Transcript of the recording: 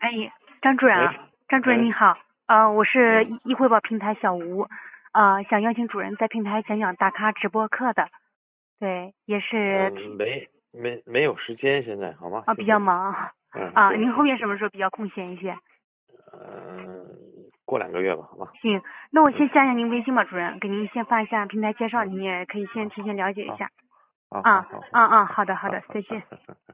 哎，张主任啊， 哎张主任哎， 你好，我是嗯易汇报平台小吴，想邀请主任在平台讲讲大咖直播课的，对，也是嗯，没有时间现在，好吗？ 比较谢谢。 忙对您后对， 面什么时候比较空闲一些？ 过2个月吧，好吗？ 行，那我嗯， 先加一下您微信吧，主任，给您先发一下平台介绍， 嗯， 你也可以先好， 提前了解一好， 下。 好，好，好，好， 好的好的，再见。